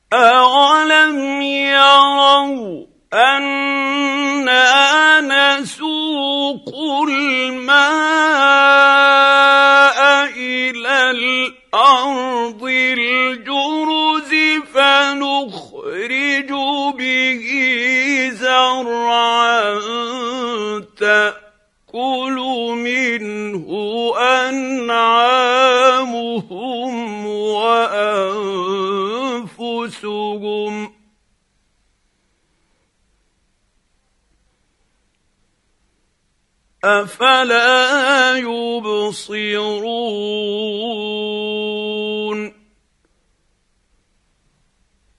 أَوَلَمْ يَرَوْا أَنَّا نَسُوقُ الْمَاءَ إِلَى الْأَرْضِ الْجُرُزِ فَنُخْرِجُ بِهِ زَرْعًا تَأْكُلُ مِنْهُ أَنْعَامُهُمْ وَأَنفُسُهُمْ ۖ أَفَلَا يُبْصِرُونَ